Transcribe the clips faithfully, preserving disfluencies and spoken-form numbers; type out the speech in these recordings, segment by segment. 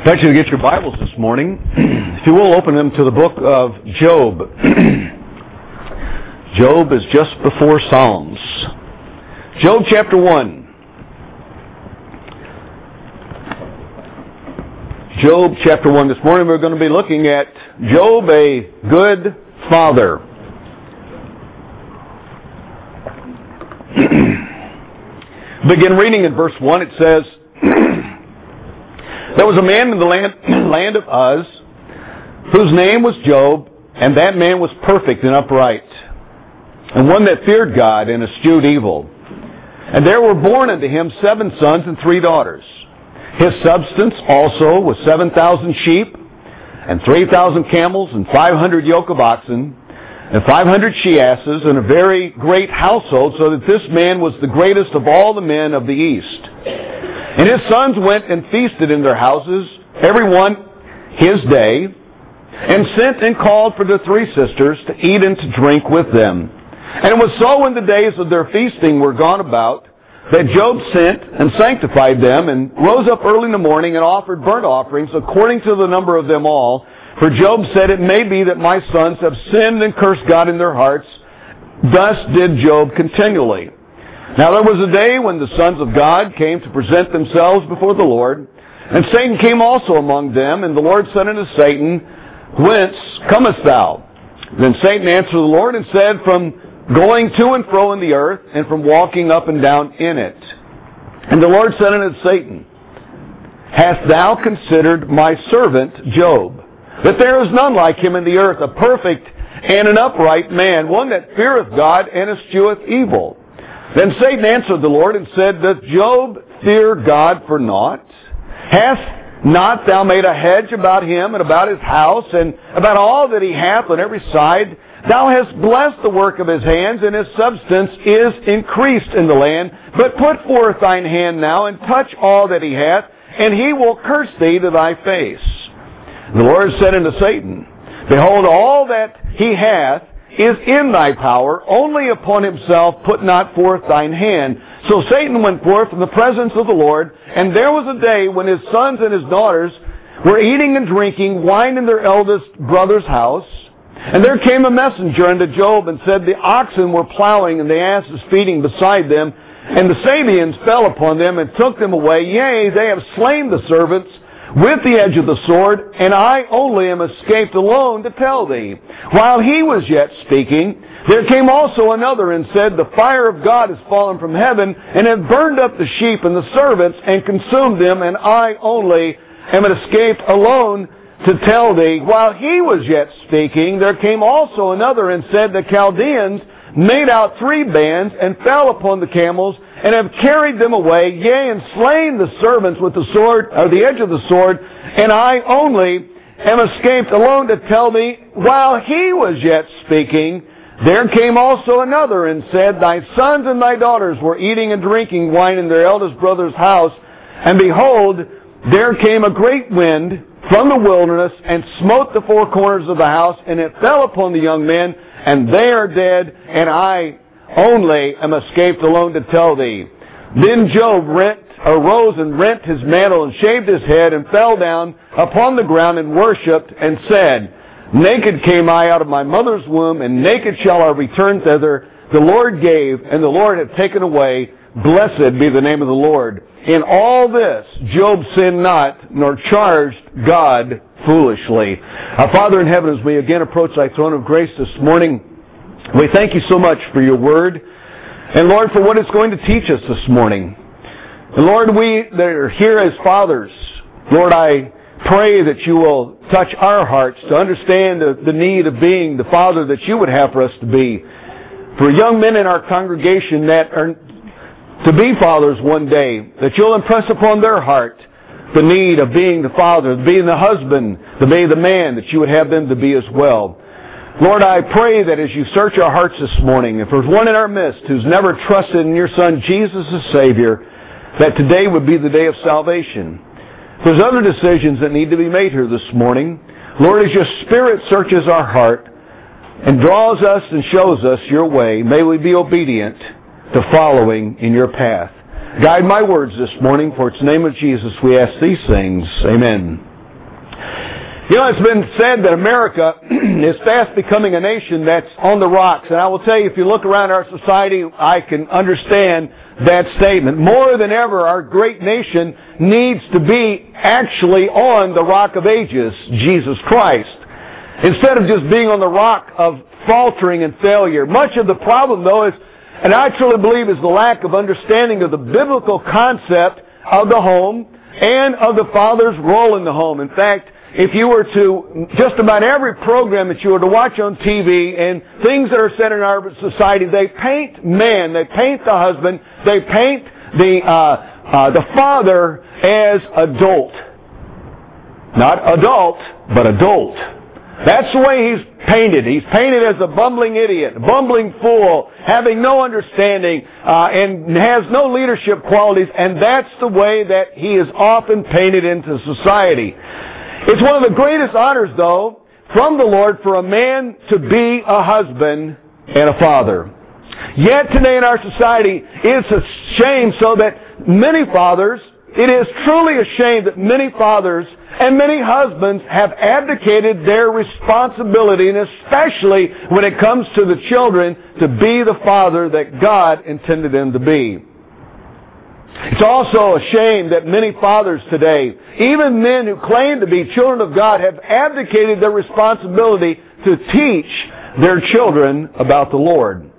I'd like you to get your Bibles this morning. If you will, open them to the book of Job. Job is just before Psalms. Job chapter one. Job chapter one. This morning we're going to be looking at Job, a good father. Begin reading in verse one. It says, There was a man in the land, land of Uz, whose name was Job, and that man was perfect and upright, and one that feared God and eschewed evil. And there were born unto him seven sons and three daughters. His substance also was seven thousand sheep, and three thousand camels, and five hundred yoke of oxen, and five hundred she-asses, and a very great household, so that this man was the greatest of all the men of the east. And his sons went and feasted in their houses, every one his day, and sent and called for the three sisters to eat and to drink with them. And it was so when the days of their feasting were gone about, that Job sent and sanctified them, and rose up early in the morning and offered burnt offerings according to the number of them all. For Job said, It may be that my sons have sinned and cursed God in their hearts. Thus did Job continually. Now there was a day when the sons of God came to present themselves before the Lord, and Satan came also among them, and the Lord said unto Satan, Whence comest thou? Then Satan answered the Lord and said, From going to and fro in the earth, and from walking up and down in it. And the Lord said unto Satan, Hast thou considered my servant Job, that there is none like him in the earth, a perfect and an upright man, one that feareth God and escheweth evil? Then Satan answered the Lord and said, Doth Job fear God for naught? Hast not thou made a hedge about him and about his house and about all that he hath on every side? Thou hast blessed the work of his hands, and his substance is increased in the land. But put forth thine hand now, and touch all that he hath, and he will curse thee to thy face. The Lord said unto Satan, Behold, all that he hath is in thy power, only upon himself put not forth thine hand. So Satan went forth from the presence of the Lord, and there was a day when his sons and his daughters were eating and drinking wine in their eldest brother's house. And there came a messenger unto Job, and said, The oxen were plowing, and the asses feeding beside them, and the Sabeans fell upon them, and took them away. Yea, they have slain the servants with the edge of the sword, and I only am escaped alone to tell thee. While he was yet speaking, there came also another and said, The fire of God is fallen from heaven, and hath burned up the sheep and the servants, and consumed them, and I only am escaped alone to tell thee. While he was yet speaking, there came also another and said, The Chaldeans made out three bands, and fell upon the camels, and have carried them away, yea, and slain the servants with the sword, or the edge of the sword, and I only am escaped alone to tell thee. While he was yet speaking, there came also another and said, Thy sons and thy daughters were eating and drinking wine in their eldest brother's house, and behold, there came a great wind from the wilderness, and smote the four corners of the house, and it fell upon the young men, and they are dead, and I only am escaped alone to tell thee. Then Job rent, arose and rent his mantle, and shaved his head, and fell down upon the ground, and worshipped, and said, Naked came I out of my mother's womb, and naked shall I return thither. The Lord gave, and the Lord hath taken away. Blessed be the name of the Lord. In all this, Job sinned not, nor charged God foolishly. Our Father in heaven, as we again approach thy throne of grace this morning, we thank you so much for your word, and Lord, for what it's going to teach us this morning. And Lord, we that are here as fathers, Lord, I pray that you will touch our hearts to understand the, the need of being the father that you would have for us to be. For young men in our congregation that are to be fathers one day, that you'll impress upon their heart the need of being the father, being the husband, to be the man that you would have them to be as well. Lord, I pray that as you search our hearts this morning, if there's one in our midst who's never trusted in your Son Jesus as Savior, that today would be the day of salvation. If there's other decisions that need to be made here this morning, Lord, as your Spirit searches our heart and draws us and shows us your way, may we be obedient to following in your path. Guide my words this morning, for it's in the name of Jesus we ask these things. Amen. You know, it's been said that America is fast becoming a nation that's on the rocks. And I will tell you, if you look around our society, I can understand that statement. More than ever, our great nation needs to be actually on the rock of ages, Jesus Christ, instead of just being on the rock of faltering and failure. Much of the problem, though, is, and I truly believe, is the lack of understanding of the biblical concept of the home and of the father's role in the home. In fact, if you were to, just about every program that you were to watch on T V and things that are said in our society, they paint man, they paint the husband, they paint the, uh, uh, the father as adult. Not adult, but adult. That's the way he's painted. He's painted as a bumbling idiot, a bumbling fool, having no understanding, uh, and has no leadership qualities, and that's the way that he is often painted into society. It's one of the greatest honors, though, from the Lord for a man to be a husband and a father. Yet today in our society, it's a shame so that many fathers, it is truly a shame that many fathers and many husbands have abdicated their responsibility, and especially when it comes to the children, to be the father that God intended them to be. It's also a shame that many fathers today, even men who claim to be children of God, have abdicated their responsibility to teach their children about the Lord.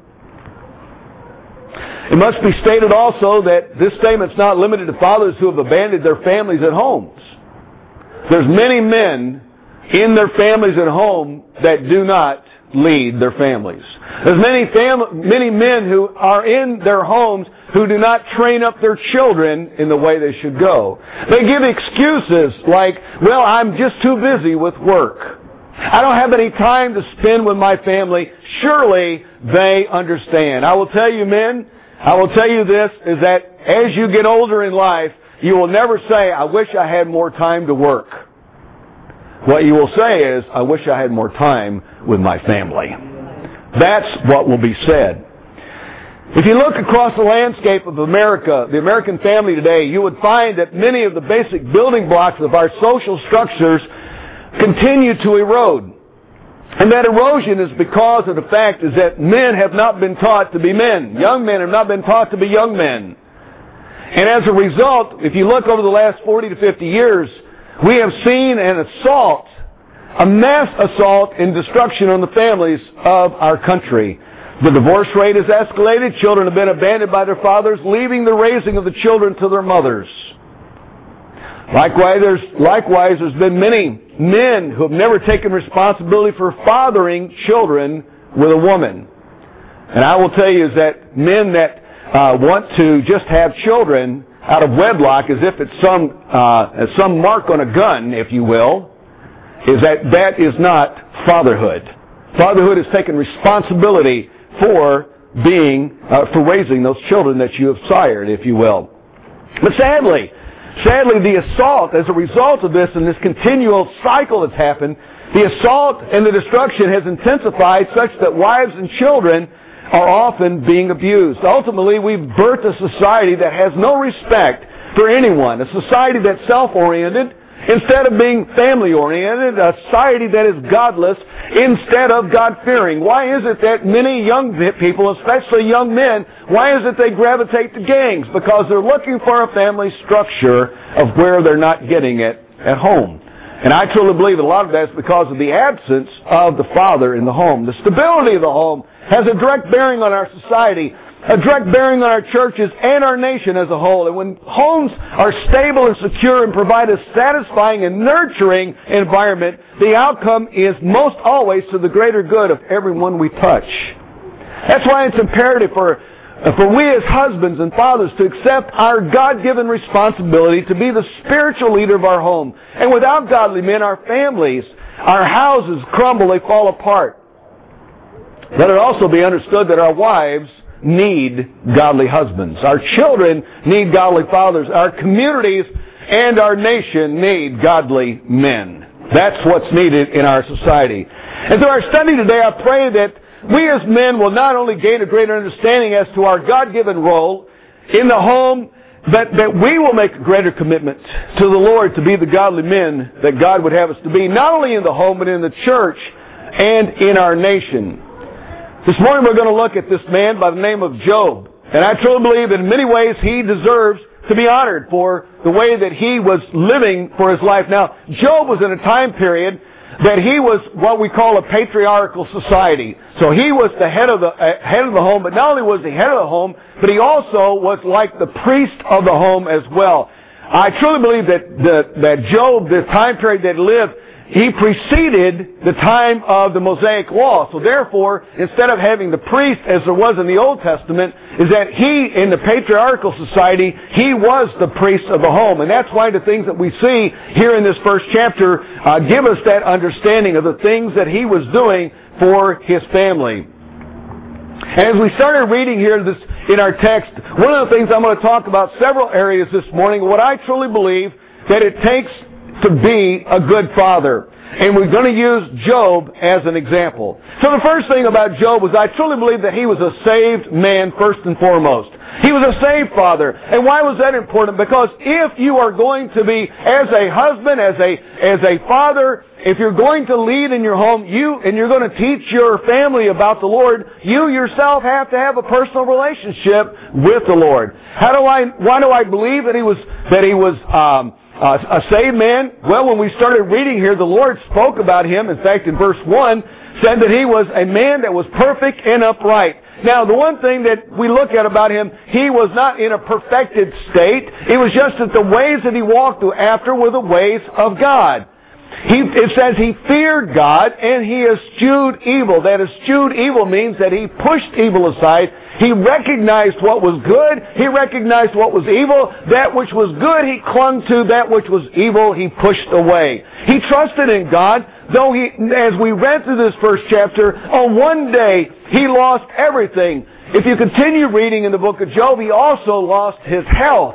It must be stated also that this statement's not limited to fathers who have abandoned their families at homes. There's many men in their families at home that do not lead their families. There's many fam- many men who are in their homes who do not train up their children in the way they should go. They give excuses like, well, I'm just too busy with work. I don't have any time to spend with my family. Surely they understand. I will tell you, men, I will tell you this, is that as you get older in life, you will never say, I wish I had more time to work. What you will say is, I wish I had more time with my family. That's what will be said. If you look across the landscape of America, the American family today, you would find that many of the basic building blocks of our social structures continue to erode. And that erosion is because of the fact is that men have not been taught to be men. Young men have not been taught to be young men. And as a result, if you look over the last forty to fifty years, we have seen an assault, a mass assault and destruction on the families of our country. The divorce rate has escalated. Children have been abandoned by their fathers, leaving the raising of the children to their mothers. Likewise, there's, likewise, there's been many men who have never taken responsibility for fathering children with a woman. And I will tell you is that men that uh, want to just have children out of wedlock as if it's some, uh, some mark on a gun, if you will, is that that is not fatherhood. Fatherhood is taking responsibility for being, uh, for raising those children that you have sired, if you will. But sadly, sadly, the assault, as a result of this and this continual cycle that's happened, the assault and the destruction has intensified such that wives and children are often being abused. Ultimately, we've birthed a society that has no respect for anyone, a society that's self-oriented instead of being family-oriented, a society that is godless instead of God-fearing. Why is it that many young people, especially young men, why is it they gravitate to gangs? Because they're looking for a family structure of where they're not getting it at home. And I truly believe a lot of that is because of the absence of the father in the home. The stability of the home has a direct bearing on our society, a direct bearing on our churches and our nation as a whole. And when homes are stable and secure and provide a satisfying and nurturing environment, the outcome is most always to the greater good of everyone we touch. That's why it's imperative for For we as husbands and fathers to accept our God-given responsibility to be the spiritual leader of our home. And without godly men, our families, our houses crumble, they fall apart. Let it also be understood that our wives need godly husbands. Our children need godly fathers. Our communities and our nation need godly men. That's what's needed in our society. And through our study today, I pray that we as men will not only gain a greater understanding as to our God-given role in the home that, that we will make a greater commitment to the Lord to be the godly men that God would have us to be, not only in the home, but in the church and in our nation. This morning we're going to look at this man by the name of Job. And I truly believe in many ways he deserves to be honored for the way that he was living for his life. Now, Job was in a time period that he was what we call a patriarchal society. So he was the head of the uh, head of the home, but not only was he head of the home, but he also was like the priest of the home as well. I truly believe that the, that Job, the time period that he lived, he preceded the time of the Mosaic Law. So therefore, instead of having the priest as there was in the Old Testament, is that he, in the patriarchal society, he was the priest of the home. And that's why the things that we see here in this first chapter uh, give us that understanding of the things that he was doing for his family. And as we started reading here this, in our text, one of the things I'm going to talk about several areas this morning, what I truly believe that it takes to be a good father. And we're going to use Job as an example. So the first thing about Job was I truly believe that he was a saved man first and foremost. He was a saved father. And why was that important? Because if you are going to be, as a husband, as a, as a father, if you're going to lead in your home, you, and you're going to teach your family about the Lord, you yourself have to have a personal relationship with the Lord. How do I, why do I believe that he was, that he was, um, Uh, a saved man? Well, when we started reading here, the Lord spoke about him. In fact, in verse one, said that he was a man that was perfect and upright. Now, the one thing that we look at about him, he was not in a perfected state. It was just that the ways that he walked after were the ways of God. He, it says he feared God and he eschewed evil. That eschewed evil means that he pushed evil aside. He recognized what was good. He recognized what was evil. That which was good, he clung to. That which was evil, he pushed away. He trusted in God, though he, as we read through this first chapter, on one day he lost everything. If you continue reading in the book of Job, he also lost his health.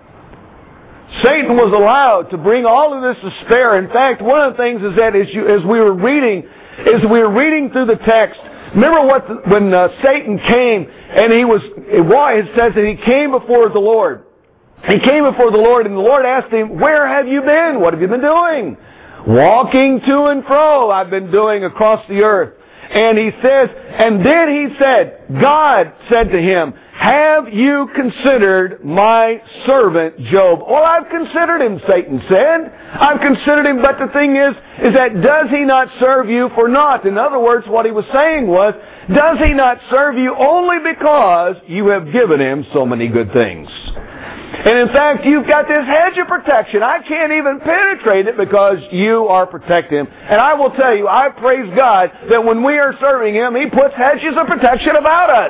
Satan was allowed to bring all of this to spare. In fact, one of the things is that as, you, as we were reading, as we were reading through the text, remember what the, when uh, Satan came and he was, it says that he came before the Lord. He came before the Lord and the Lord asked him, "Where have you been? What have you been doing?" "Walking to and fro I've been doing across the earth." And he says, and then he said, God said to him, "Have you considered my servant Job?" "Well, I've considered him," Satan said. "I've considered him, but the thing is, is that does he not serve you for naught?" In other words, what he was saying was, does he not serve you only because you have given him so many good things? And in fact, you've got this hedge of protection. I can't even penetrate it because you are protecting him. And I will tell you, I praise God that when we are serving him, he puts hedges of protection about us.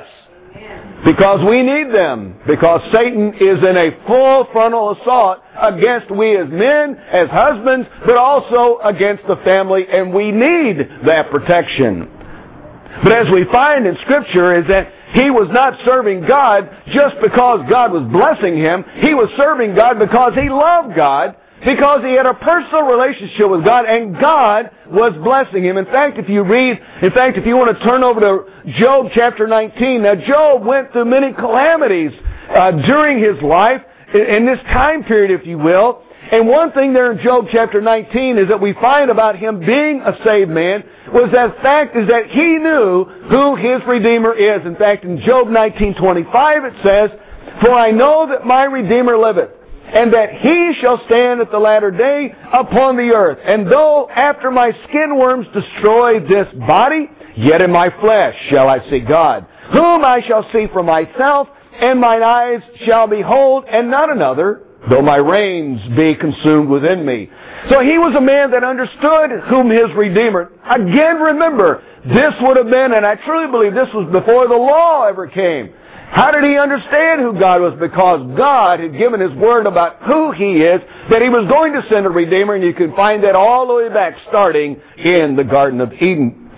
Because we need them. Because Satan is in a full frontal assault against we as men, as husbands, but also against the family. And we need that protection. But as we find in Scripture is that he was not serving God just because God was blessing him. He was serving God because he loved God, because he had a personal relationship with God, and God was blessing him. In fact, if you read, in fact, if you want to turn over to Job chapter nineteen, now Job went through many calamities uh, during his life, in, in this time period, if you will. And one thing there in Job chapter nineteen is that we find about him being a saved man was that fact is that he knew who his Redeemer is. In fact, in Job nineteen twenty-five it says, "For I know that my Redeemer liveth, and that he shall stand at the latter day upon the earth. And though after my skin worms destroy this body, yet in my flesh shall I see God, whom I shall see for myself, and mine eyes shall behold, and not another, though my reins be consumed within me." So he was a man that understood whom his Redeemer. Again, remember, this would have been, and I truly believe this was before the law ever came. How did he understand who God was? Because God had given his word about who he is, that he was going to send a Redeemer, and you can find that all the way back, starting in the Garden of Eden.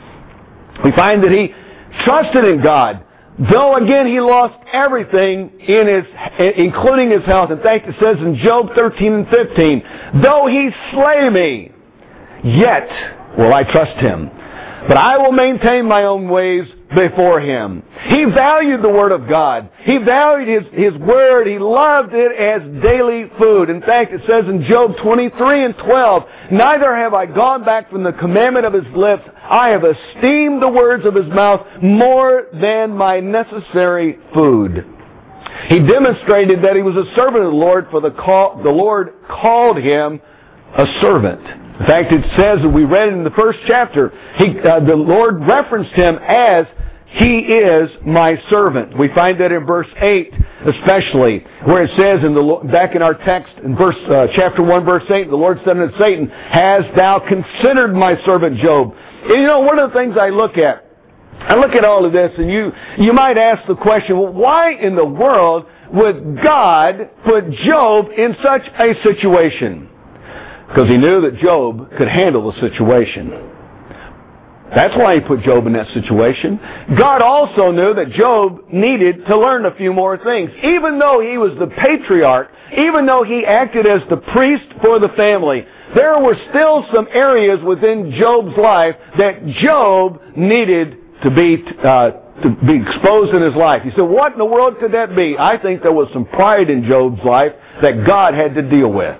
We find that he trusted in God. Though again he lost everything in his, including his health. In fact, it says in Job thirteen and fifteen, "Though he slay me, yet will I trust him. but I will maintain my own ways before him. He valued the Word of God. He valued His, His Word. He loved it as daily food. In fact, it says in Job twenty-three and twelve, neither have I gone back from the commandment of His lips. I have esteemed the words of His mouth more than my necessary food. He demonstrated that he was a servant of the Lord, for the, call, the Lord called him a servant. In fact, it says, we read in the first chapter, he, uh, the Lord referenced him as, He is my servant. We find that in verse eight especially, where it says, in the back in our text, in verse uh, chapter one, verse eight, the Lord said unto Satan, hast thou considered my servant Job? And you know, one of the things I look at, I look at all of this, and you, you might ask the question, well, why in the world would God put Job in such a situation? Because He knew that Job could handle the situation. That's why He put Job in that situation. God also knew that Job needed to learn a few more things. Even though he was the patriarch, even though he acted as the priest for the family, there were still some areas within Job's life that Job needed to be uh, to be exposed in his life. You said, what in the world could that be? I think there was some pride in Job's life that God had to deal with.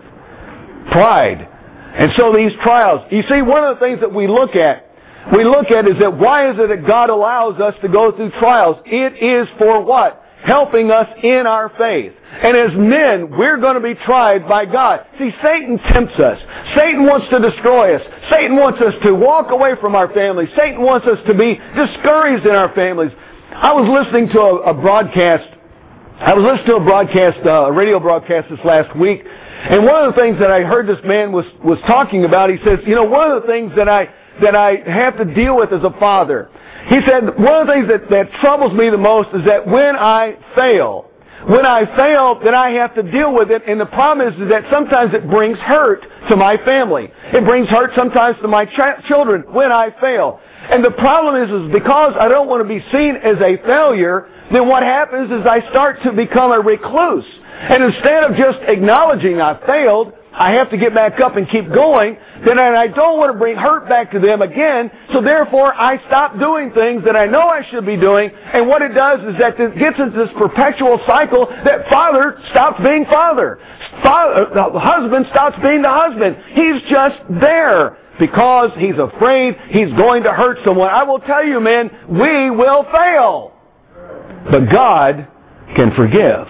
Pride. And so these trials, you see, one of the things that we look at, we look at is that why is it that God allows us to go through trials? It is for what? Helping us in our faith. And as men, we're going to be tried by God. See, Satan tempts us. Satan wants to destroy us. Satan wants us to walk away from our families. Satan wants us to be discouraged in our families. I was listening to a, a broadcast, I was listening to a broadcast, uh, a radio broadcast this last week, and one of the things that I heard this man was, was talking about, he says, you know, one of the things that I, that I have to deal with as a father, he said, one of the things that, that troubles me the most is that when I fail, when I fail, then I have to deal with it, and the problem is, is that sometimes it brings hurt to my family. It brings hurt sometimes to my ch- children when I fail. And the problem is, is because I don't want to be seen as a failure, then what happens is I start to become a recluse. And instead of just acknowledging I failed, I have to get back up and keep going, then I don't want to bring hurt back to them again, so therefore I stop doing things that I know I should be doing, and what it does is that it gets into this perpetual cycle that father stops being father. Father, the husband stops being the husband. He's just there because he's afraid he's going to hurt someone. I will tell you, men, we will fail. But God can forgive.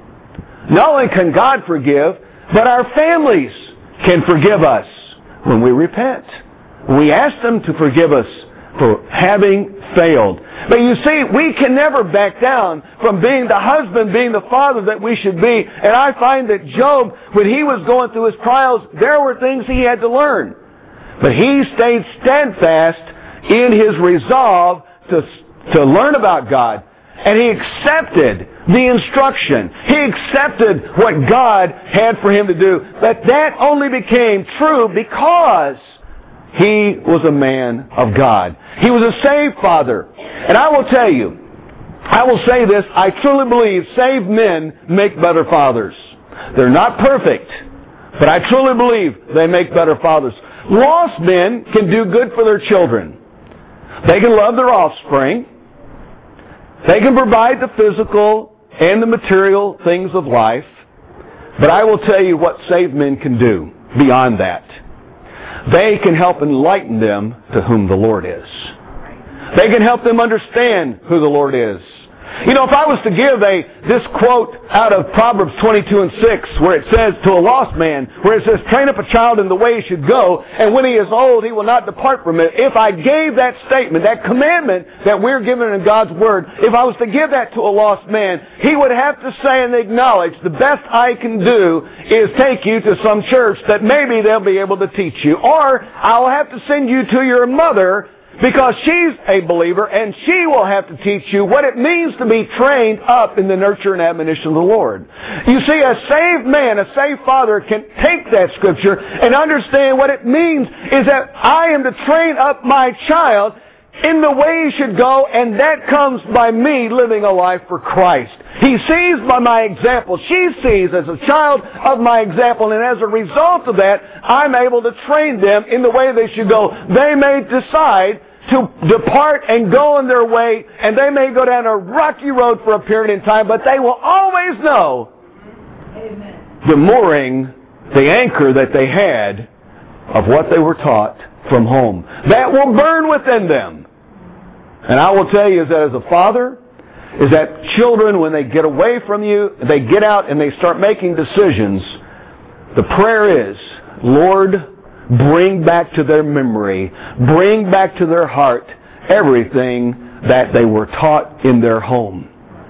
Not only can God forgive, but our families can forgive us when we repent. We ask them to forgive us for having failed. But you see, we can never back down from being the husband, being the father that we should be. And I find that Job, when he was going through his trials, there were things he had to learn. But he stayed steadfast in his resolve to, to learn about God. And he accepted the instruction. He accepted what God had for him to do. But that only became true because he was a man of God. He was a saved father. And I will tell you, I will say this, I truly believe saved men make better fathers. They're not perfect, but I truly believe they make better fathers. Lost men can do good for their children. They can love their offspring. They can provide the physical and the material things of life. But I will tell you what saved men can do beyond that. They can help enlighten them to whom the Lord is. They can help them understand who the Lord is. You know, if I was to give a this quote out of Proverbs twenty-two and six, where it says to a lost man, where it says, train up a child in the way he should go, and when he is old, he will not depart from it. If I gave that statement, that commandment that we're given in God's Word, if I was to give that to a lost man, he would have to say and acknowledge, the best I can do is take you to some church that maybe they'll be able to teach you. Or I'll have to send you to your mother, because she's a believer, and she will have to teach you what it means to be trained up in the nurture and admonition of the Lord. You see, a saved man, a saved father can take that scripture and understand what it means is that I am to train up my child in the way he should go, and that comes by me living a life for Christ. He sees by my example. She sees as a child of my example, and as a result of that, I'm able to train them in the way they should go. They may decide to depart and go on their way, and they may go down a rocky road for a period of time, but they will always know Amen. The mooring, the anchor that they had of what they were taught from home. That will burn within them. And I will tell you is that as a father, is that children, when they get away from you, they get out and they start making decisions, the prayer is, Lord, bring back to their memory, bring back to their heart everything that they were taught in their home.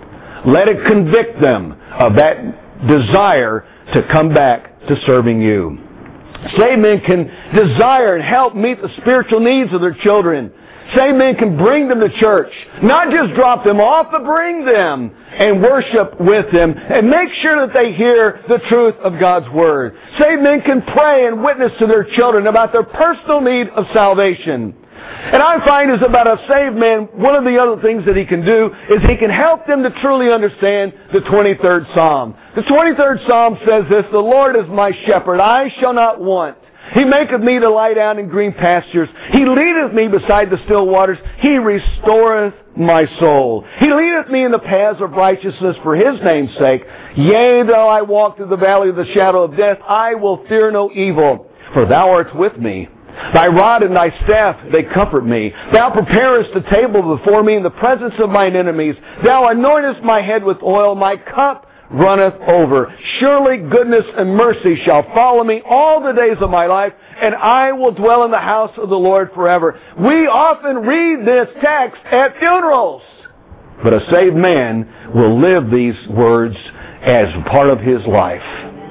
Let it convict them of that desire to come back to serving you. Saved men can desire and help meet the spiritual needs of their children. Saved men can bring them to church. Not just drop them off, but bring them and worship with them and make sure that they hear the truth of God's Word. Saved men can pray and witness to their children about their personal need of salvation. And I find is about a saved man, one of the other things that he can do is he can help them to truly understand the twenty-third Psalm. The twenty-third Psalm says this, the Lord is my shepherd, I shall not want. He maketh me to lie down in green pastures. He leadeth me beside the still waters. He restoreth my soul. He leadeth me in the paths of righteousness for His name's sake. Yea, though I walk through the valley of the shadow of death, I will fear no evil, for Thou art with me. Thy rod and Thy staff, they comfort me. Thou preparest a table before me in the presence of mine enemies. Thou anointest my head with oil. My cup runneth over. Surely goodness and mercy shall follow me all the days of my life, and I will dwell in the house of the Lord forever. We often read this text at funerals, but a saved man will live these words as part of his life.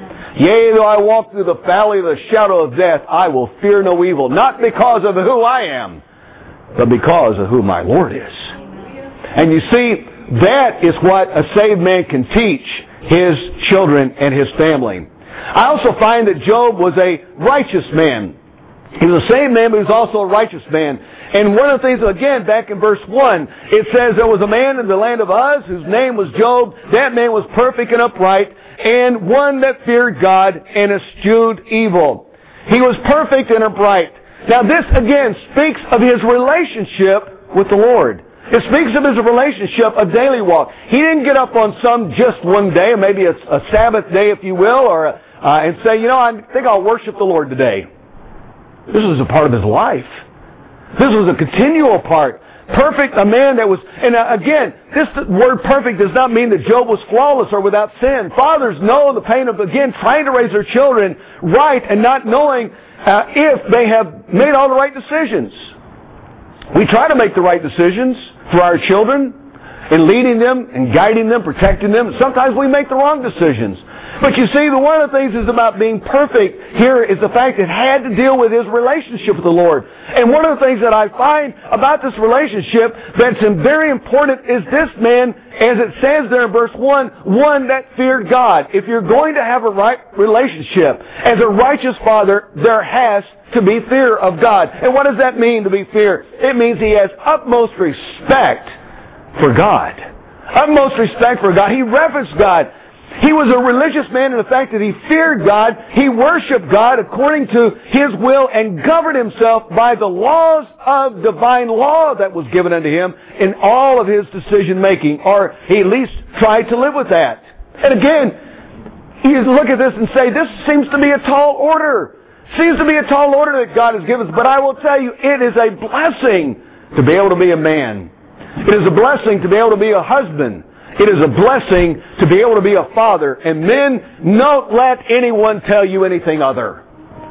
Yea, though I walk through the valley of the shadow of death, I will fear no evil, not because of who I am, but because of who my Lord is. And you see, that is what a saved man can teach his children and his family. I also find that Job was a righteous man. He was a saved man, but he was also a righteous man. And one of the things, again, back in verse one, it says there was a man in the land of Uz whose name was Job. That man was perfect and upright, and one that feared God and eschewed evil. He was perfect and upright. Now this, again, speaks of his relationship with the Lord. It speaks of his relationship, a daily walk. He didn't get up on some just one day, or maybe a, a Sabbath day, if you will, or a, uh, and say, you know, I think I'll worship the Lord today. This was a part of his life. This was a continual part. Perfect, a man that was, and uh, again, this word perfect does not mean that Job was flawless or without sin. Fathers know the pain of, again, trying to raise their children right and not knowing uh, if they have made all the right decisions. We try to make the right decisions for our children in leading them and guiding them, protecting them. Sometimes we make the wrong decisions. But you see, the one of the things is about being perfect here is the fact that it had to deal with his relationship with the Lord. And one of the things that I find about this relationship that's very important is this man, as it says there in verse one, one that feared God. If you're going to have a right relationship, as a righteous father, there has to be fear of God. And what does that mean, to be fear? It means he has utmost respect for God. Utmost respect for God. He reverenced God. He was a religious man in the fact that he feared God. He worshiped God according to His will and governed himself by the laws of divine law that was given unto him in all of his decision making, or he at least tried to live with that. And again, you look at this and say, this seems to be a tall order. Seems to be a tall order that God has given us, but I will tell you, it is a blessing to be able to be a man. It is a blessing to be able to be a husband. It is a blessing to be able to be a father. And men, don't let anyone tell you anything other.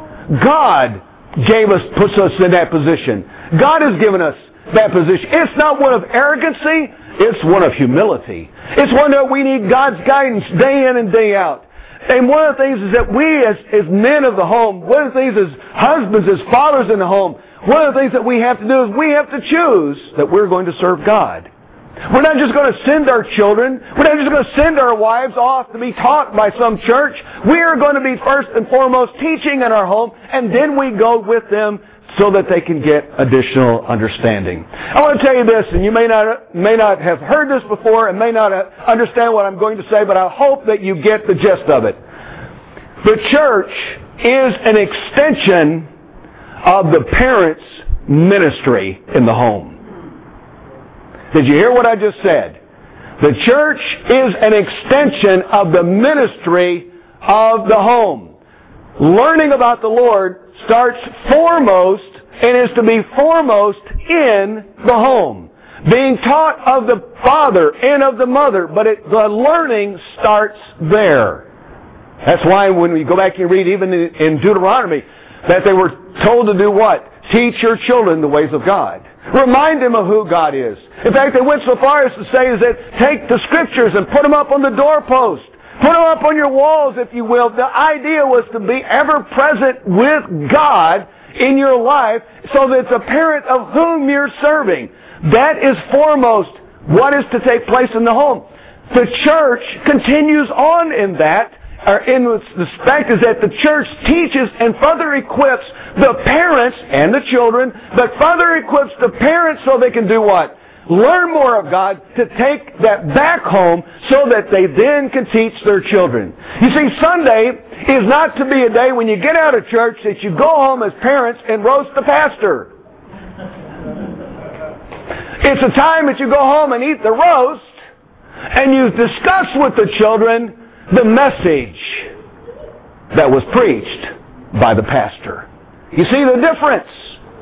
God gave us, puts us in that position. God has given us that position. It's not one of arrogancy. It's one of humility. It's one that we need God's guidance day in and day out. And one of the things is that we as, as men of the home, one of the things as husbands, as fathers in the home, one of the things that we have to do is we have to choose that we're going to serve God. We're not just going to send our children. We're not just going to send our wives off to be taught by some church. We are going to be first and foremost teaching in our home, and then we go with them so that they can get additional understanding. I want to tell you this, and you may not may not have heard this before and may not understand what I'm going to say, but I hope that you get the gist of it. The church is an extension of the parents ministry in the home. Did you hear what I just said? The church is an extension of the ministry of the home. Learning about the Lord starts foremost and is to be foremost in the home. Being taught of the father and of the mother, but it, the learning starts there. That's why when we go back and read even in, in Deuteronomy, that they were told to do what? Teach your children the ways of God. Remind them of who God is. In fact, they went so far as to say is that take the scriptures and put them up on the doorpost. Put them up on your walls, if you will. The idea was to be ever present with God in your life so that it's apparent of whom you're serving. That is foremost what is to take place in the home. The church continues on in that, or in respect is that the church teaches and further equips the parents and the children, but further equips the parents so they can do what? Learn more of God to take that back home so that they then can teach their children. You see, Sunday is not to be a day when you get out of church that you go home as parents and roast the pastor. It's a time that you go home and eat the roast and you discuss with the children the message that was preached by the pastor. You see the difference?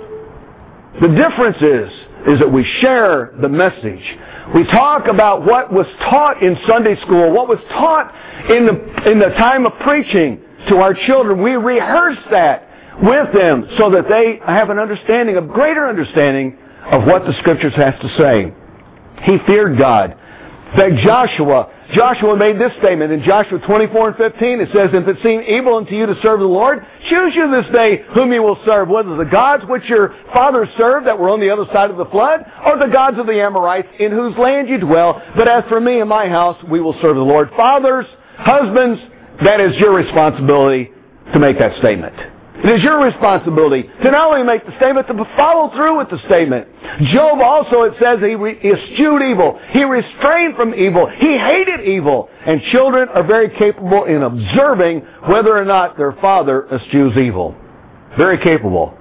The difference is is that we share the message. We talk about what was taught in Sunday school, what was taught in the in the time of preaching to our children. We rehearse that with them so that they have an understanding, a greater understanding of what the Scriptures has to say. He feared God. In fact, Joshua, Joshua made this statement in Joshua twenty-four and fifteen. It says, if it seem evil unto you to serve the Lord, choose you this day whom you will serve, whether the gods which your fathers served that were on the other side of the flood, or the gods of the Amorites in whose land you dwell. But as for me and my house, we will serve the Lord. Fathers, husbands, that is your responsibility to make that statement. It is your responsibility to not only make the statement, to follow through with the statement. Job also, it says, he eschewed evil. He restrained from evil. He hated evil. And children are very capable in observing whether or not their father eschews evil. Very capable.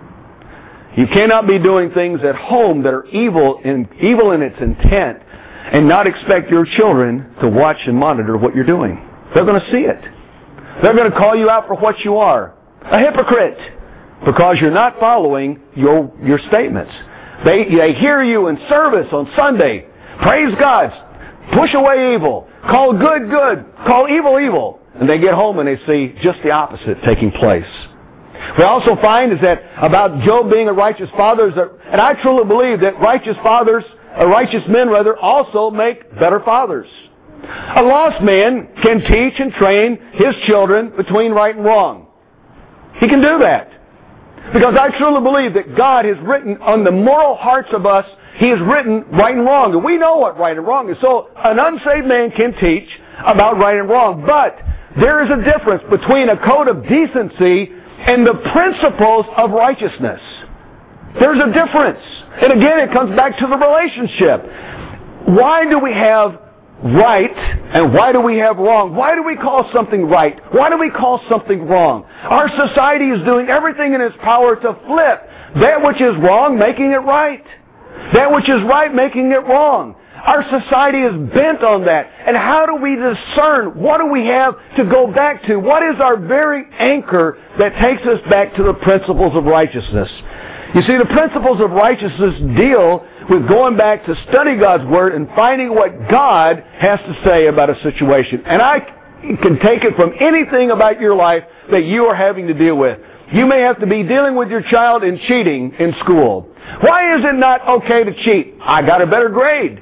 You cannot be doing things at home that are evil in, evil in its intent and not expect your children to watch and monitor what you're doing. They're going to see it. They're going to call you out for what you are. A hypocrite, because you're not following your your statements. They they hear you in service on Sunday. Praise God. Push away evil. Call good good. Call evil evil. And they get home and they see just the opposite taking place. We also find is that about Job being a righteous father, and I truly believe that righteous fathers, or righteous men rather, also make better fathers. A lost man can teach and train his children between right and wrong. He can do that. Because I truly believe that God has written on the moral hearts of us, He has written right and wrong. And we know what right and wrong is. So an unsaved man can teach about right and wrong. But there is a difference between a code of decency and the principles of righteousness. There's a difference. And again, it comes back to the relationship. Why do we have right and why do we have wrong? Why do we call something right? Why do we call something wrong? Our society is doing everything in its power to flip that which is wrong, making it right. That which is right, making it wrong. Our society is bent on that. And how do we discern? What do we have to go back to? What is our very anchor that takes us back to the principles of righteousness? You see, the principles of righteousness deal with going back to study God's Word and finding what God has to say about a situation. And I can take it from anything about your life that you are having to deal with. You may have to be dealing with your child in cheating in school. Why is it not okay to cheat? I got a better grade.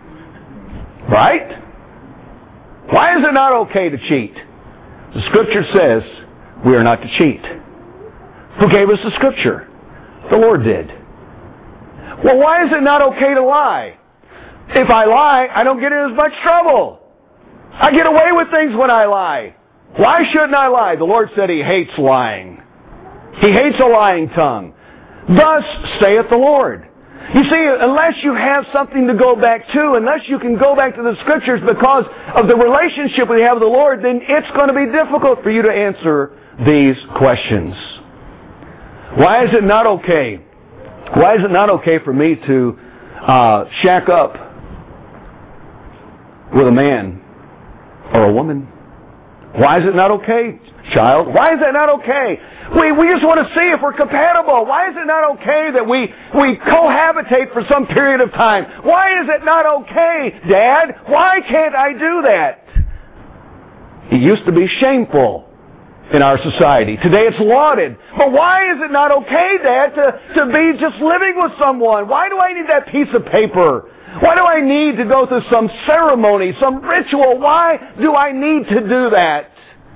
Right? Why is it not okay to cheat? The Scripture says we are not to cheat. Who gave us the Scripture? The Lord did. Well, why is it not okay to lie? If I lie, I don't get in as much trouble. I get away with things when I lie. Why shouldn't I lie? The Lord said He hates lying. He hates a lying tongue. Thus saith the Lord. You see, unless you have something to go back to, unless you can go back to the Scriptures because of the relationship we have with the Lord, then it's going to be difficult for you to answer these questions. Why is it not okay Why is it not okay for me to uh, shack up with a man or a woman? Why is it not okay, child? Why is that not okay? We we just want to see if we're compatible. Why is it not okay that we, we cohabitate for some period of time? Why is it not okay, Dad? Why can't I do that? It used to be shameful in our society. Today it's lauded. But why is it not okay, Dad, to, to be just living with someone? Why do I need that piece of paper? Why do I need to go through some ceremony, some ritual? Why do I need to do that?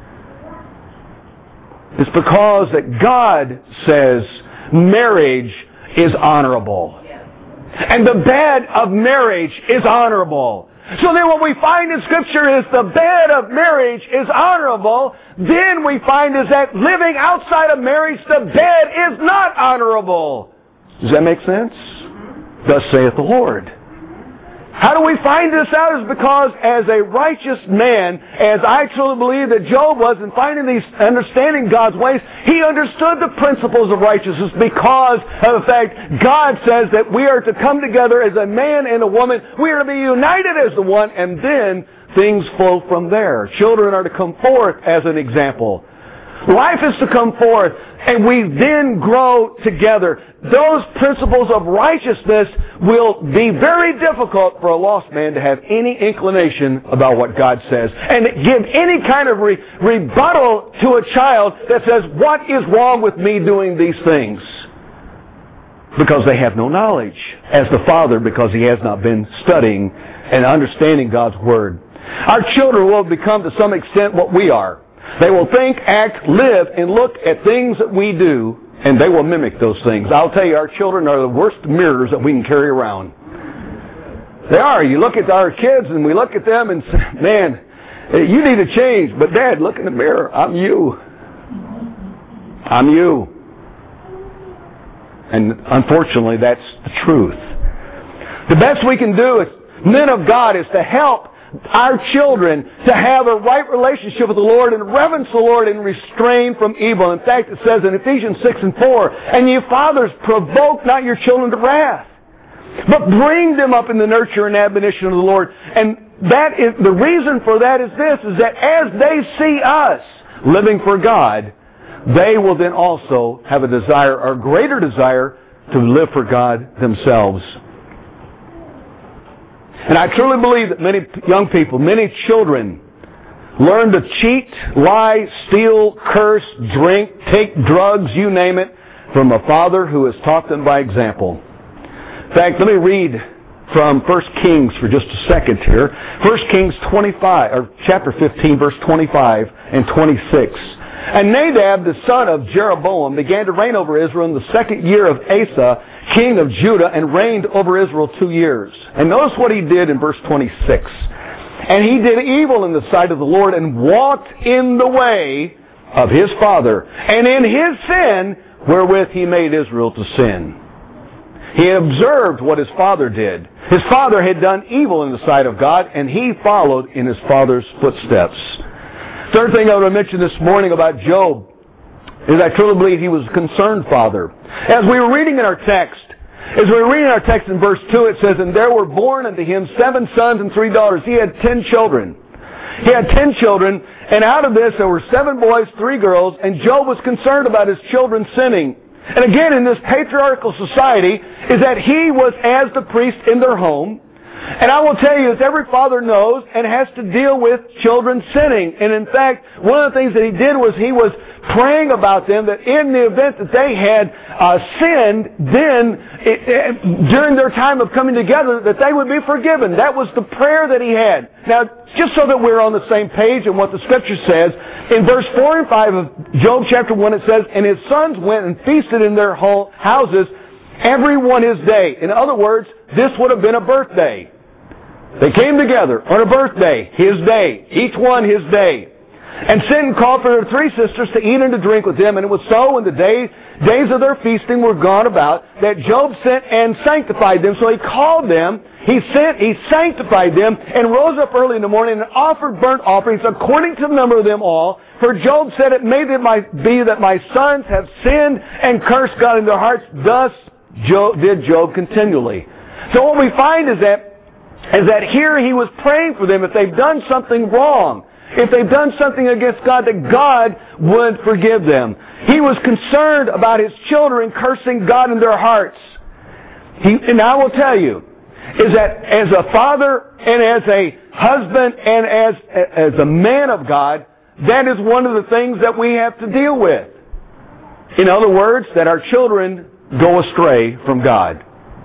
It's because that God says marriage is honorable. And the bed of marriage is honorable. So then what we find in Scripture is the bed of marriage is honorable. Then we find is that living outside of marriage, the bed is not honorable. Does that make sense? Thus saith the Lord. How do we find this out? Is because as a righteous man, as I truly believe that Job was in finding these, understanding God's ways, he understood the principles of righteousness because of the fact God says that we are to come together as a man and a woman. We are to be united as the one, and then things flow from there. Children are to come forth as an example. Life is to come forth, and we then grow together. Those principles of righteousness will be very difficult for a lost man to have any inclination about what God says and give any kind of re- rebuttal to a child that says, what is wrong with me doing these things? Because they have no knowledge. As the father, because he has not been studying and understanding God's Word. Our children will become to some extent what we are. They will think, act, live, and look at things that we do, and they will mimic those things. I'll tell you, our children are the worst mirrors that we can carry around. They are. You look at our kids, and we look at them and say, man, you need to change. But Dad, look in the mirror. I'm you. I'm you. And unfortunately, that's the truth. The best we can do as men of God is to help our children to have a right relationship with the Lord and reverence the Lord and restrain from evil. In fact, it says in Ephesians six and four, and ye fathers, provoke not your children to wrath, but bring them up in the nurture and admonition of the Lord. And that is, the reason for that is this, is that as they see us living for God, they will then also have a desire, or greater desire, to live for God themselves. And I truly believe that many young people, many children, learn to cheat, lie, steal, curse, drink, take drugs, you name it, from a father who has taught them by example. In fact, let me read from First Kings for just a second here. First Kings twenty-five, or chapter fifteen, verse twenty-five and twenty-six. And Nadab, the son of Jeroboam, began to reign over Israel in the second year of Asa, king of Judah, and reigned over Israel two years. And notice what he did in verse twenty-six. And he did evil in the sight of the Lord, and walked in the way of his father, and in his sin wherewith he made Israel to sin. He observed what his father did. His father had done evil in the sight of God, and he followed in his father's footsteps. Third thing I want to mention this morning about Job is I truly believe he was a concerned father. As we were reading in our text, as we were reading our text in verse two, it says, and there were born unto him seven sons and three daughters. He had ten children. He had ten children, and out of this there were seven boys, three girls, and Job was concerned about his children sinning. And again, in this patriarchal society, is that he was as the priest in their home. And I will tell you, as every father knows and has to deal with children sinning. And in fact, one of the things that he did was he was praying about them that in the event that they had uh, sinned, then it, it, during their time of coming together, that they would be forgiven. That was the prayer that he had. Now, just so that we're on the same page and what the Scripture says, in verse four and five of Job chapter one, it says, and his sons went and feasted in their houses, every one his day. In other words, this would have been a birthday. They came together on a birthday, his day, each one his day. And sent and called for their three sisters to eat and to drink with them. And it was so when the day, days of their feasting were gone about that Job sent and sanctified them. So he called them, he sent, he sanctified them, and rose up early in the morning and offered burnt offerings according to the number of them all. For Job said, it may be that my sons have sinned and cursed God in their hearts. Thus Job, did Job continually. So what we find is that, is that here he was praying for them if they've done something wrong, if they've done something against God, that God would forgive them. He was concerned about his children cursing God in their hearts. He, and I will tell you, is that as a father and as a husband and as, as a man of God, that is one of the things that we have to deal with. In other words, that our children go astray from God.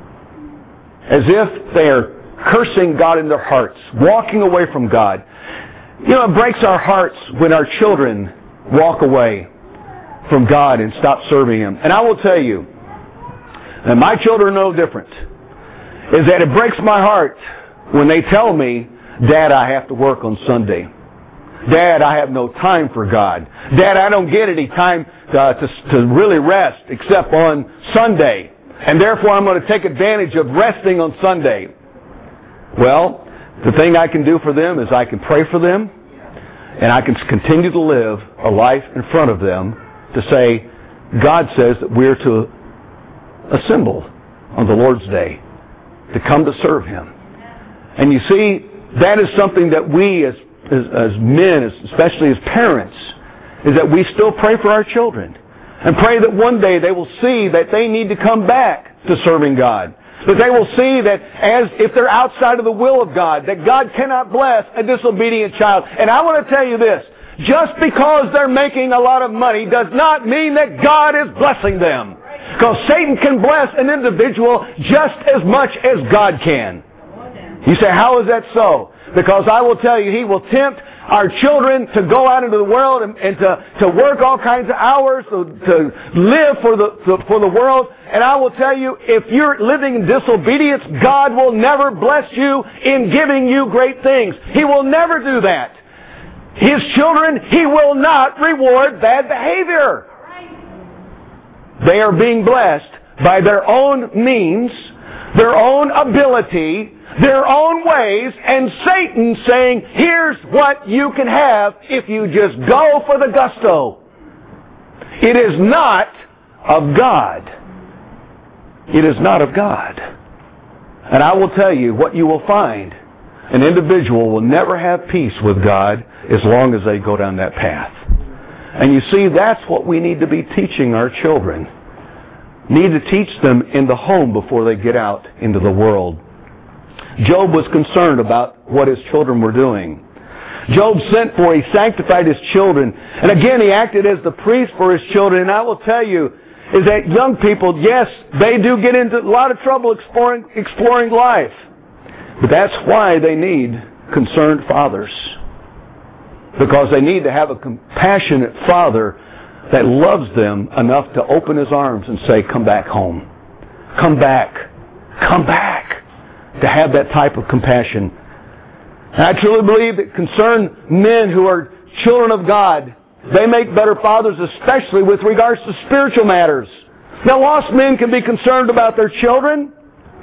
As if they are cursing God in their hearts, walking away from God. You know, it breaks our hearts when our children walk away from God and stop serving Him. And I will tell you, and my children are no different, is that it breaks my heart when they tell me, Dad, I have to work on Sunday. Dad, I have no time for God. Dad, I don't get any time uh, to, to really rest except on Sunday. And therefore I'm going to take advantage of resting on Sunday. Well, the thing I can do for them is I can pray for them, and I can continue to live a life in front of them to say, God says that we're to assemble on the Lord's Day, to come to serve Him. And you see, that is something that we as, as, as men, especially as parents, is that we still pray for our children. And pray that one day they will see that they need to come back to serving God. That they will see that as if they're outside of the will of God, that God cannot bless a disobedient child. And I want to tell you this, just because they're making a lot of money does not mean that God is blessing them. Because Satan can bless an individual just as much as God can. You say, how is that so? Because I will tell you, he will tempt our children to go out into the world and, and to, to work all kinds of hours, to, to live for the, to, for the world. And I will tell you, if you're living in disobedience, God will never bless you in giving you great things. He will never do that. His children, He will not reward bad behavior. They are being blessed by their own means, their own ability, their own ways, and Satan saying, here's what you can have if you just go for the gusto. It is not of God. It is not of God. And I will tell you what you will find. An individual will never have peace with God as long as they go down that path. And you see, that's what we need to be teaching our children. Need to teach them in the home before they get out into the world. Job was concerned about what his children were doing. Job sent for, he sanctified his children. And again, he acted as the priest for his children. And I will tell you, is that young people, yes, they do get into a lot of trouble exploring, exploring life. But that's why they need concerned fathers. Because they need to have a compassionate father that loves them enough to open his arms and say, come back home. Come back. Come back. To have that type of compassion. And I truly believe that concerned men who are children of God, they make better fathers, especially with regards to spiritual matters. Now, lost men can be concerned about their children.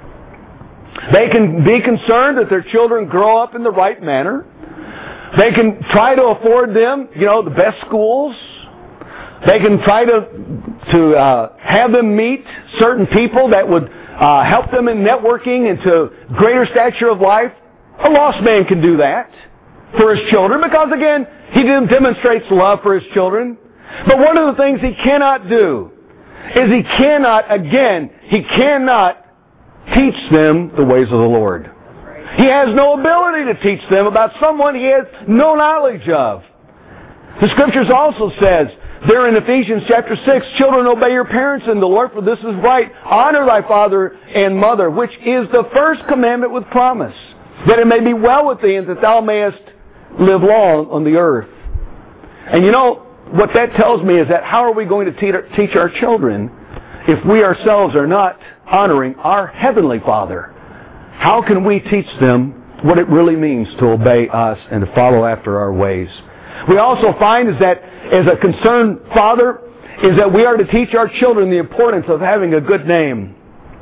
They can be concerned that their children grow up in the right manner. They can try to afford them, you know, the best schools. They can try to to uh, have them meet certain people that would uh, help them in networking into greater stature of life. A lost man can do that for his children because, again, he demonstrates love for his children. But one of the things he cannot do is he cannot, again, he cannot teach them the ways of the Lord. He has no ability to teach them about someone he has no knowledge of. The Scriptures also says, there in Ephesians chapter six, children, obey your parents in the Lord, for this is right. Honor thy father and mother, which is the first commandment with promise, that it may be well with thee and that thou mayest live long on the earth. And you know, what that tells me is that how are we going to teach our children if we ourselves are not honoring our Heavenly Father? How can we teach them what it really means to obey us and to follow after our ways? We also find is that as a concerned father is that we are to teach our children the importance of having a good name.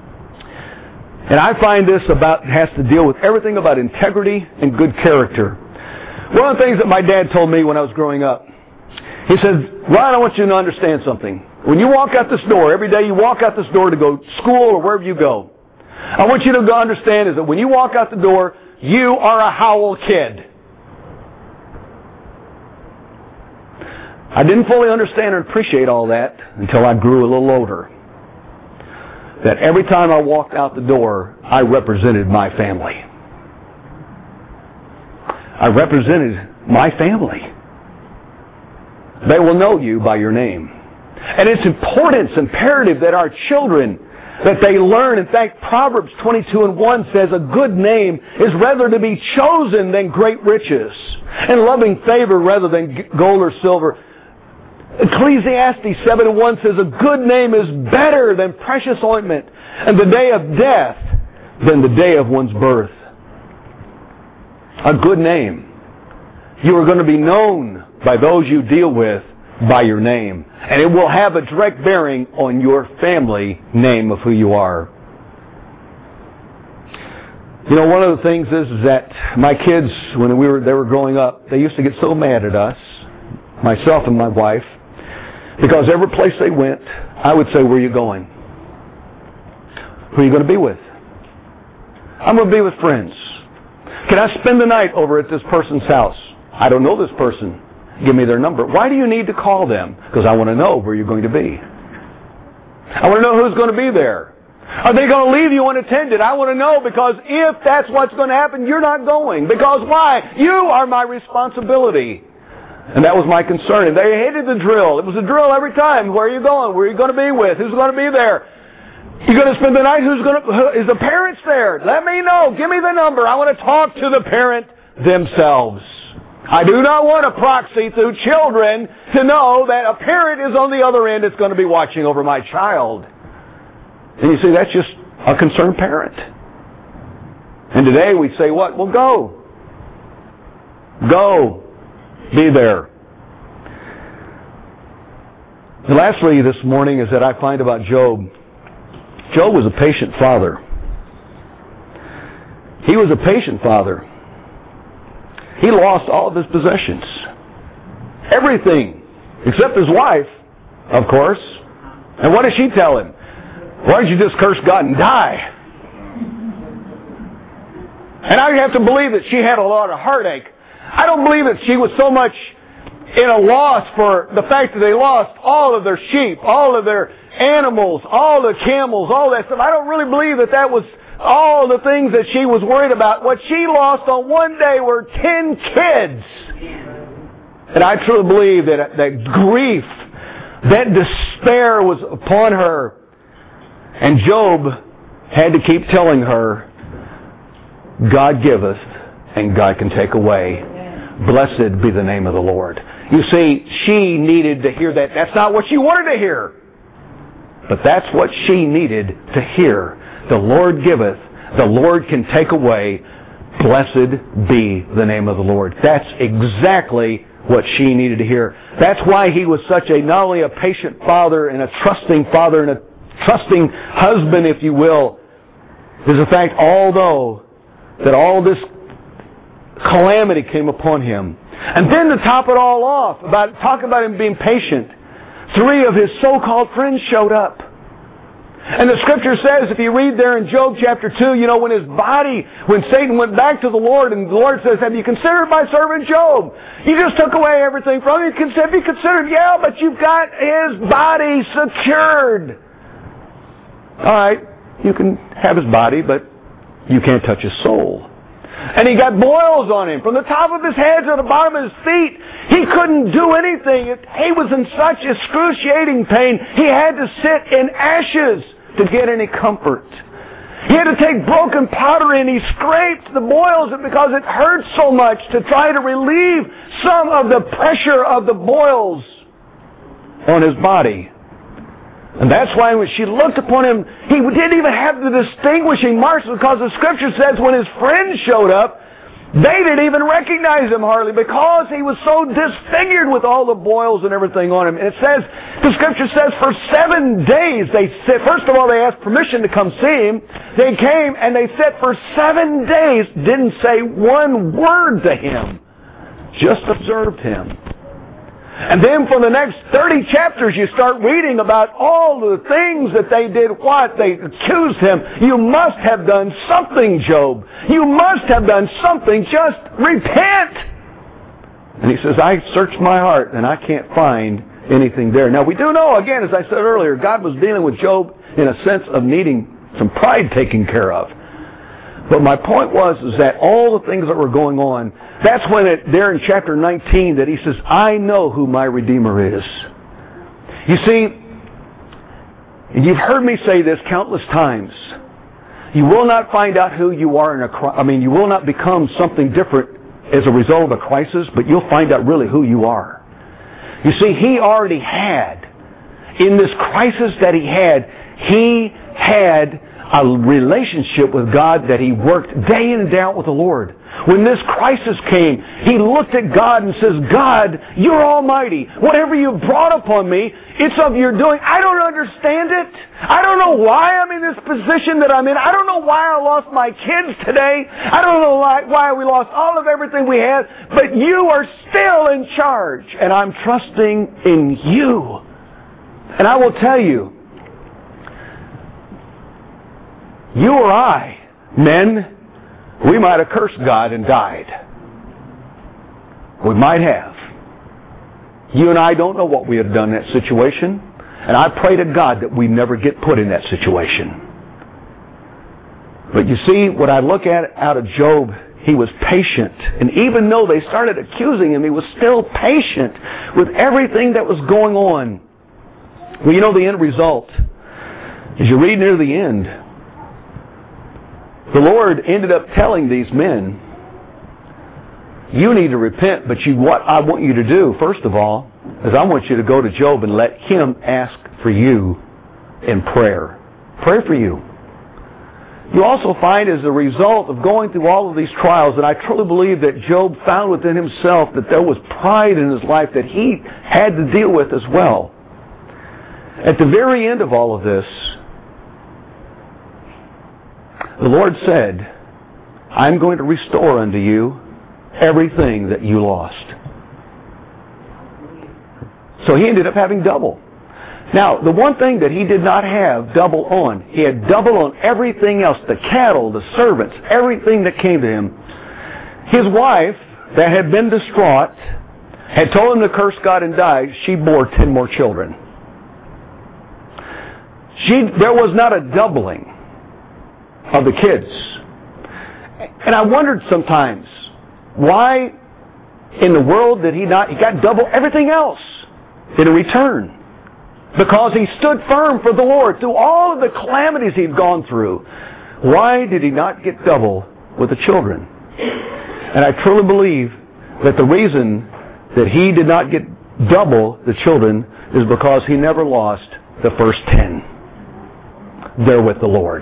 And I find this about has to deal with everything about integrity and good character. One of the things that my dad told me when I was growing up, he said, Ron, I want you to understand something. when you walk out this door, every day you walk out this door to go to school or wherever you go, I want you to understand is that when you walk out the door, you are a Howell kid. I didn't fully understand and appreciate all that until I grew a little older. That every time I walked out the door, I represented my family. I represented my family. They will know you by your name. And it's important, it's imperative that our children, that they learn. In fact, Proverbs twenty-two and one says, a good name is rather to be chosen than great riches, and loving favor rather than gold or silver. Ecclesiastes seven and one says, a good name is better than precious ointment, and the day of death than the day of one's birth. A good name. You are going to be known by those you deal with by your name. And it will have a direct bearing on your family name of who you are. You know, one of the things is, is that my kids, when we were they were growing up, they used to get so mad at us, myself and my wife, because every place they went, I would say, where are you going? Who are you going to be with? I'm going to be with friends. Can I spend the night over at this person's house? I don't know this person. Give me their number. Why do you need to call them? Because I want to know where you're going to be. I want to know who's going to be there. Are they going to leave you unattended? I want to know, because if that's what's going to happen, you're not going. Because why? You are my responsibility. And that was my concern. And they hated the drill. It was a drill every time. Where are you going? Where are you going to be with? Who's going to be there? You're going to spend the night? Who's going to? Who, is the parents there? Let me know. Give me the number. I want to talk to the parent themselves. I do not want a proxy through children to know that a parent is on the other end that's going to be watching over my child. And you see, that's just a concerned parent. And today we say what? Well, go. Go. Be there. And lastly this morning is that I find about Job. Job was a patient father. He was a patient father. He lost all of his possessions. Everything. Except his wife, of course. And what did she tell him? Why don't you just curse God and die? And I have to believe that she had a lot of heartache. I don't believe that she was so much in a loss for the fact that they lost all of their sheep, all of their animals, all the camels, all that stuff. I don't really believe that that was all the things that she was worried about. What she lost on one day were ten kids. And I truly believe that that grief, that despair was upon her. And Job had to keep telling her, God giveth and God can take away. Blessed be the name of the Lord. You see, she needed to hear that. That's not what she wanted to hear. But that's what she needed to hear. The Lord giveth, the Lord can take away. Blessed be the name of the Lord. That's exactly what she needed to hear. That's why he was such a, not only a patient father and a trusting father and a trusting husband, if you will, is the fact, although that all this calamity came upon him. And then to top it all off, about talk about him being patient, three of his so-called friends showed up. And the Scripture says, if you read there in Job chapter two, you know, when his body, when Satan went back to the Lord, and the Lord says, have you considered my servant Job? You just took away everything from him. Have you considered? Yeah, but you've got his body secured. All right, you can have his body, but you can't touch his soul. And he got boils on him from the top of his head to the bottom of his feet. He couldn't do anything. He was in such excruciating pain. He had to sit in ashes to get any comfort. He had to take broken pottery and he scraped the boils because it hurt so much to try to relieve some of the pressure of the boils on his body. And that's why when she looked upon him, he didn't even have the distinguishing marks, because the Scripture says when his friends showed up, they didn't even recognize him hardly, because he was so disfigured with all the boils and everything on him. And it says, the Scripture says for seven days they sit. First of all, they asked permission to come see him. They came and they sat for seven days, didn't say one word to him, just observed him. And then for the next thirty chapters, you start reading about all the things that they did. What? They accused him. You must have done something, Job. You must have done something. Just repent. And he says, I searched my heart and I can't find anything there. Now we do know, again, as I said earlier, God was dealing with Job in a sense of needing some pride taken care of. But my point was is that all the things that were going on, that's when it, there in chapter nineteen that he says, I know who my Redeemer is. You see, and you've heard me say this countless times, you will not find out who you are in a I mean, you will not become something different as a result of a crisis, but you'll find out really who you are. You see, he already had, in this crisis that he had, he had a relationship with God that he worked day in and day out with the Lord. When this crisis came, he looked at God and says, God, you're almighty. Whatever you brought upon me, it's of your doing. I don't understand it. I don't know why I'm in this position that I'm in. I don't know why I lost my kids today. I don't know why, why we lost all of everything we had. But you are still in charge. And I'm trusting in you. And I will tell you, you or I, men, we might have cursed God and died. We might have. You and I don't know what we have done in that situation. And I pray to God that we never get put in that situation. But you see, what I look at out of Job, he was patient. And even though they started accusing him, he was still patient with everything that was going on. Well, you know the end result. As you read near the end, the Lord ended up telling these men, you need to repent, but you, what I want you to do, first of all, is I want you to go to Job and let him ask for you in prayer. Pray for you. You also find as a result of going through all of these trials, and I truly believe that Job found within himself that there was pride in his life that he had to deal with as well. At the very end of all of this, the Lord said, I'm going to restore unto you everything that you lost. So he ended up having double. Now, the one thing that he did not have double on, he had double on everything else, the cattle, the servants, everything that came to him. His wife, that had been distraught, had told him to curse God and die. She bore ten more children. She, there was not a doubling of the kids. And I wondered sometimes, why in the world did he not, he got double everything else in return? Because he stood firm for the Lord through all of the calamities he'd gone through. Why did he not get double with the children? And I truly believe that the reason that he did not get double the children is because he never lost the first ten. They're with the Lord.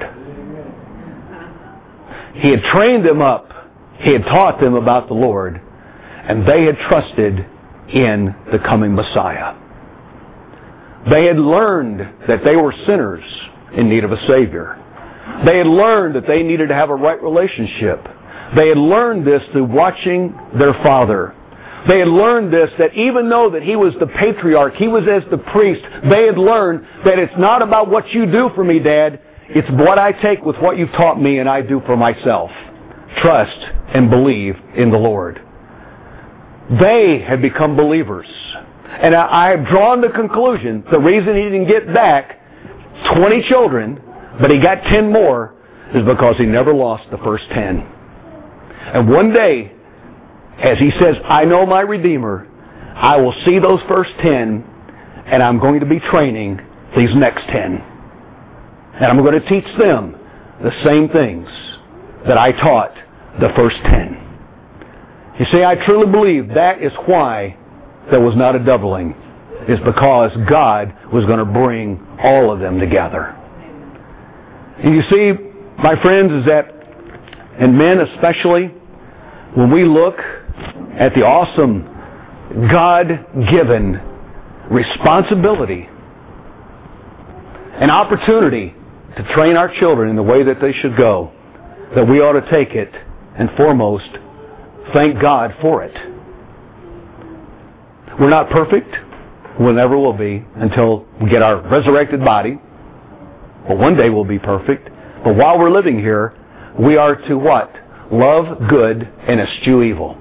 He had trained them up. He had taught them about the Lord. And they had trusted in the coming Messiah. They had learned that they were sinners in need of a Savior. They had learned that they needed to have a right relationship. They had learned this through watching their father. They had learned this, that even though that he was the patriarch, he was as the priest, they had learned that it's not about what you do for me, Dad. It's what I take with what you've taught me and I do for myself. Trust and believe in the Lord. They had become believers. And I have drawn the conclusion, the reason he didn't get back twenty children, but he got ten more, is because he never lost the first ten. And one day, as he says, I know my Redeemer, I will see those first ten, and I'm going to be training these next ten. And I'm going to teach them the same things that I taught the first ten. You see, I truly believe that is why there was not a doubling, is because God was going to bring all of them together. And you see, my friends, is that, and men especially, when we look at the awesome God-given responsibility and opportunity to train our children in the way that they should go, that we ought to take it and foremost thank God for it. We're not perfect. We never will be until we get our resurrected body. But one day we'll be perfect. But while we're living here, we are to what? Love good and eschew evil.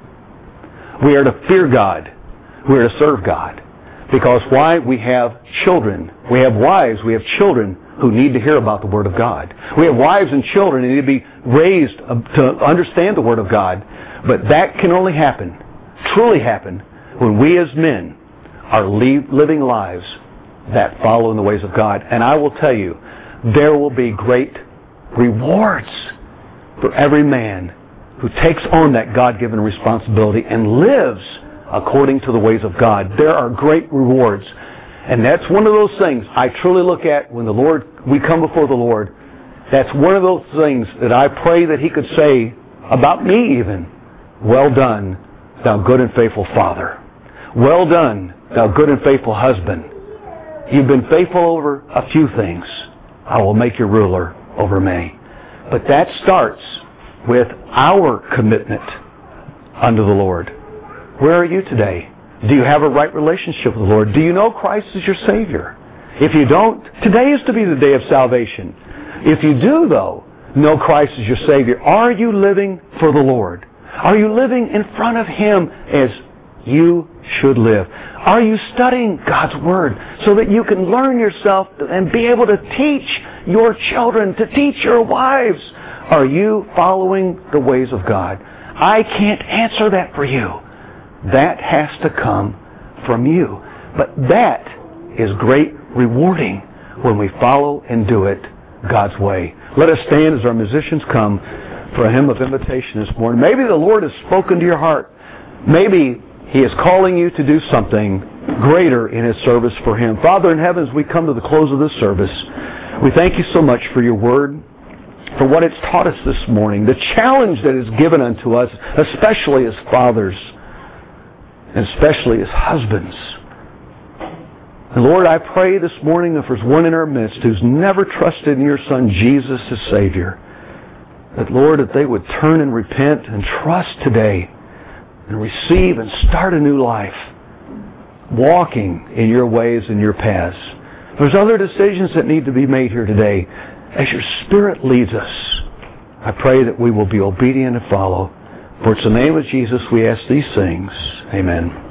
We are to fear God. We are to serve God. Because why? We have children. We have wives. We have children who need to hear about the Word of God. We have wives and children who need to be raised to understand the Word of God. But that can only happen, truly happen, when we as men are living lives that follow in the ways of God. And I will tell you, there will be great rewards for every man who takes on that God-given responsibility and lives according to the ways of God. There are great rewards. And that's one of those things I truly look at when the Lord, we come before the Lord. That's one of those things that I pray that He could say about me even. Well done, thou good and faithful Father. Well done, thou good and faithful husband. You've been faithful over a few things. I will make you ruler over many. But that starts with our commitment unto the Lord. Where are you today? Do you have a right relationship with the Lord? Do you know Christ is your Savior? If you don't, today is to be the day of salvation. If you do, though, know Christ is your Savior, are you living for the Lord? Are you living in front of Him as you should live? Are you studying God's Word so that you can learn yourself and be able to teach your children, to teach your wives? Are you following the ways of God? I can't answer that for you. That has to come from you. But that is great rewarding when we follow and do it God's way. Let us stand as our musicians come for a hymn of invitation this morning. Maybe the Lord has spoken to your heart. Maybe He is calling you to do something greater in His service for Him. Father in heaven, as we come to the close of this service, we thank You so much for Your Word, for what it's taught us this morning, the challenge that is given unto us, especially as fathers, and especially as husbands. And Lord, I pray this morning if there's one in our midst who's never trusted in Your Son Jesus as Savior, that Lord, that they would turn and repent and trust today and receive and start a new life, walking in Your ways and Your paths. There's other decisions that need to be made here today. As Your Spirit leads us, I pray that we will be obedient and follow. For it's in the name of Jesus we ask these things. Amen.